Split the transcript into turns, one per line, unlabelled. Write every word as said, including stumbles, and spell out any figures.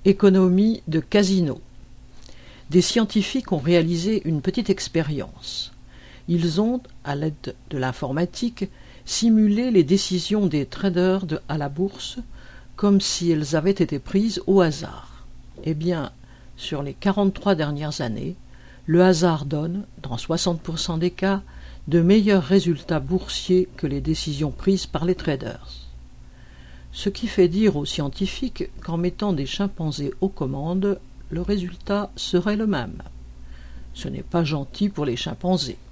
Économie de casino. Des scientifiques ont réalisé une petite expérience. Ils ont, à l'aide de l'informatique, simulé les décisions des traders de, à la bourse comme si elles avaient été prises au hasard. Eh bien, sur les quarante-trois dernières années, le hasard donne, dans soixante pour cent des cas, de meilleurs résultats boursiers que les décisions prises par les traders. Ce qui fait dire aux scientifiques qu'en mettant des chimpanzés aux commandes, le résultat serait le même. Ce n'est pas gentil pour les chimpanzés.